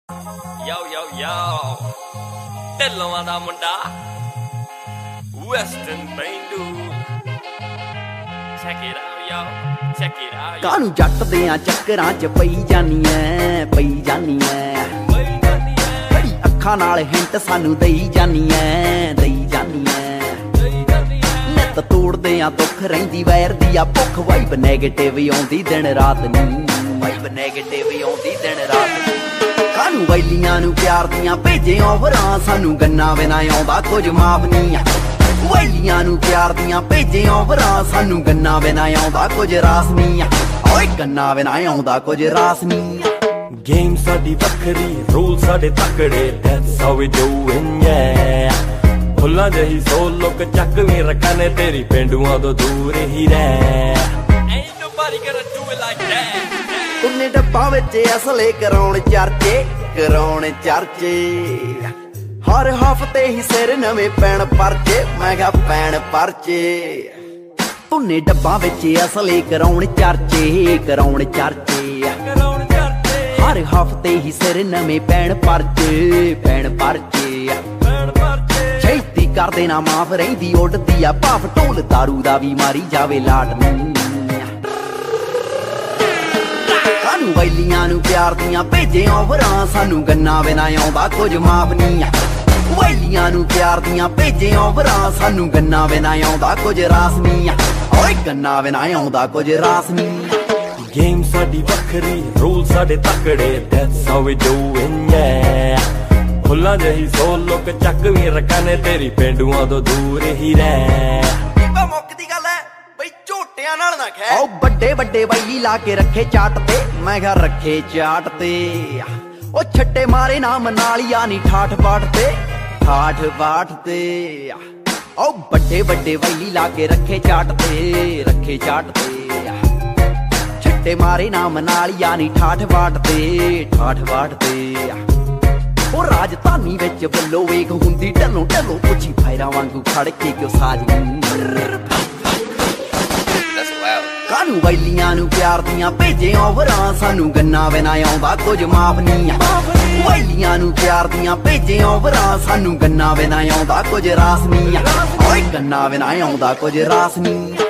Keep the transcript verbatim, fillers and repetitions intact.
Yo yo yo, Dhillon ਦਾ ਮੁੰਡਾ Western Bendu. Check it out yo, check it out. ਕਾਨੂੰ ਜੱਟ ਦੇ ਆ ਚੱਕਰਾਂ ਚ ਪਈ ਜਾਨੀ ਐ, ਪਈ ਜਾਨੀ ਐ, ਪਈ ਜਾਨੀ ਐ, ਬੜੀ ਅੱਖਾਂ ਨਾਲ ਹਿੰਟ ਸਾਨੂੰ ਦਈ ਜਾਨੀ ਐ, ਦਈ ਜਾਨੀ ਐ, ਦਈ ਜਾਨੀ ਐ। ਨਿੱਤ ਤੋੜਦੇ ਆ ਦੁੱਖ ਰਹਿੰਦੀ ਵੈਰ ਦੀ ਆ ਭੁੱਖ ਵਾਈਬ ਨੈਗੇਟਿਵ ਆਉਂਦੀ ਦਿਨ ਰਾਤ ਨੀ, ਵਾਈਬ ਨੈਗੇਟਿਵ ਆਉਂਦੀ ਦਿਨ ਰਾਤ ਨੀ। ਕਾਨੂੰ ਵੈਲੀਆਂ ਨੂੰ ਪਿਆਰ ਦੀਆਂ ਭੇਜੇ ਓਵਰਾਂ ਸਾਨੂੰ ਗੰਨਾ ਬਿਨਾ ਆਉਂਦਾ ਕੁਝ ਮਾਫ ਨੀ ਆ। ਵੈਲੀਆਂ ਨੂੰ ਪਿਆਰ ਦੀਆਂ ਭੇਜੇ ਓਵਰਾਂ ਸਾਨੂੰ ਗੰਨਾ ਬਿਨਾ ਆਉਂਦਾ ਕੁਝ ਰਾਸ ਨੀ ਆ। ਓਏ ਗੰਨਾ ਬਿਨਾ ਆਉਂਦਾ ਕੁਝ ਰਾਸ ਨੀ ਆ। Game ਸਾਡੀ ਵੱਖਰੀ, ਰੂਲ ਸਾਡੇ ਤਕੜੇ, that's how we doing yeah। ਫੁੱਲਾਂ ਜਿਹੀ ਸੋਲ ਲੋਕ ਚੱਕ ਵੀ ਰੱਖਣੇ ਤੇਰੀ ਪਿੰਡੂਆਂ ਤੋਂ ਦੂਰ ਹੀ ਰਹਿ। Ain't nobody gonna do it like that। ਉਹਨੇ ਡੱਬਾਂ ਵਿੱਚ ਅਸਲੇ ਕਰਾਉਣ ਚਰਚੇ, ਕਰਾਉਣ ਚਰਚੇ, ਹਰ ਹਫ਼ਤੇ ਹੀ ਸਿਰ ਨਵੇਂ ਪੈਣ ਪਰਚੇ, ਮੈਂ ਕਿਹਾ ਪੈਣ ਪਰਚੇ। ਉਹਨੇ ਡੱਬਾਂ ਵਿੱਚ ਅਸਲੇ ਕਰਾਉਣ ਚਰਚੇ, ਕਰਾਉਣ ਚਰਚੇ, ਕਰਾਉਣ ਚਰਚੇ, ਹਰ ਹਫ਼ਤੇ ਹੀ ਸਿਰ ਨਵੇਂ ਪੈਣ ਪਰਚੇ, ਪੈਣ ਪਰਚੇ, ਪੈਣ ਪਰਚੇ। ਛੇਤੀ ਕਰ ਦੇਣਾ ਮਾਫ ਰਹਿੰਦੀ ਉੱਡਦੀ ਆ ਭਾਫ, ਢੋਲ ਦਾਰੂ ਦਾ ਵੀ ਮਾਰੀ ਜਾਵੇ ਲਾਟ ਨੂੰ। ਕਾਨੂੰ ਵੈਲੀਆਂ ਨੂੰ ਪਿਆਰ ਦੀਆਂ ਭੇਜੇ ਓਵਰਾਂ ਸਾਨੂੰ ਗੰਨਾ ਬਿਨਾ ਆਉਂਦਾ ਕੁਝ ਮਾਫ ਨੀ ਆ। ਵੈਲੀਆਂ ਨੂੰ ਪਿਆਰ ਦੀਆਂ ਭੇਜੇ ਓਵਰਾਂ ਸਾਨੂੰ ਗੰਨਾ ਬਿਨਾ ਆਉਂਦਾ ਕੁਝ ਰਾਸ ਨੀ ਆ। ਓਏ ਗੰਨਾ ਬਿਨਾ ਆਉਂਦਾ ਕੁਝ ਰਾਸ ਨੀ ਆ। Game ਸਾਡੀ ਵੱਖਰੀ, ਰੂਲ ਸਾਡੇ ਤਕੜੇ, that's how we doing yeah। ਫੁੱਲਾਂ ਜਿਹੀ ਸੋਲ ਲੋਕ ਚੱਕ ਵੀ ਰੱਖਣੇ ਤੇਰੀ ਪਿੰਡੂਆਂ ਤੋਂ ਦੂਰ ਹੀ ਰਹਿ। ਬੀਬਾ ਮੁੱਕ ਦੀ ਗੱਲ ਐ ਬਈ ਝੋਟਿਆਂ ਨਾਲ ਨਾ ਖੈ। ਓ ਵੱਡੇ ਵੱਡੇ ਵੈਲੀ ਲਾ ਕੇ ਰੱਖੇ ਚਾਟ ਤੇ, ਮੈਂ ਕਿਹਾ ਰੱਖੇ ਚਾਟ ਤੇ। ਓ ਛੱਟੇ ਮਾਰੇ ਨਾਮ ਨਾਲੀਆ ਨੀ ਠਾਠ ਬਾਠ ਤੇ, ਠਾਠ ਬਾਠ ਤੇ। ਓ ਵੱਡੇ ਵੱਡੇ ਵੈਲੀ ਲਾ ਕੇ ਰੱਖੇ ਚਾਟ ਤੇ, ਰੱਖੇ ਚਾਟ ਤੇ। ਛੱਟੇ ਮਾਰੇ ਨਾਮ ਨਾਲੀਆ ਨੀ ਠਾਠ ਬਾਠ ਤੇ, ਠਾਠ ਬਾਠ ਤੇ। ਉਹ ਰਾਜਧਾਨੀ ਵਿੱਚ ਵੱਲੋਂ ਵੇਖ ਹੁੰਦੀ ਢੱਲੋਂ ਢੱਲੋਂ ਪੁੱਛੀ ਫਾਇਰਾਂ ਵਾਂਗੂ ਖੜ ਕੇ ਕਿਉਂ ਸਾਜਨੀ। ਕਾਨੂੰ ਵੈਲੀਆਂ ਨੂੰ ਪਿਆਰ ਦੀਆਂ ਭੇਜੇ ਓਵਰਾਂ ਸਾਨੂੰ ਗੰਨਾ ਬਿਨਾ ਆਉਂਦਾ ਕੁਝ ਮਾਫ ਨੀ ਆ। ਵੈਲੀਆਂ ਨੂੰ ਪਿਆਰ ਦੀਆਂ ਭੇਜੇ ਓਵਰਾਂ ਸਾਨੂੰ ਗੰਨਾ ਬਿਨਾ ਆਉਂਦਾ ਕੁਝ ਰਾਸ ਨੀ ਆ। ਓਏ ਗੰਨਾ ਬਿਨਾ ਆਉਂਦਾ ਕੁਝ ਰਾਸ ਨੀ ਆ।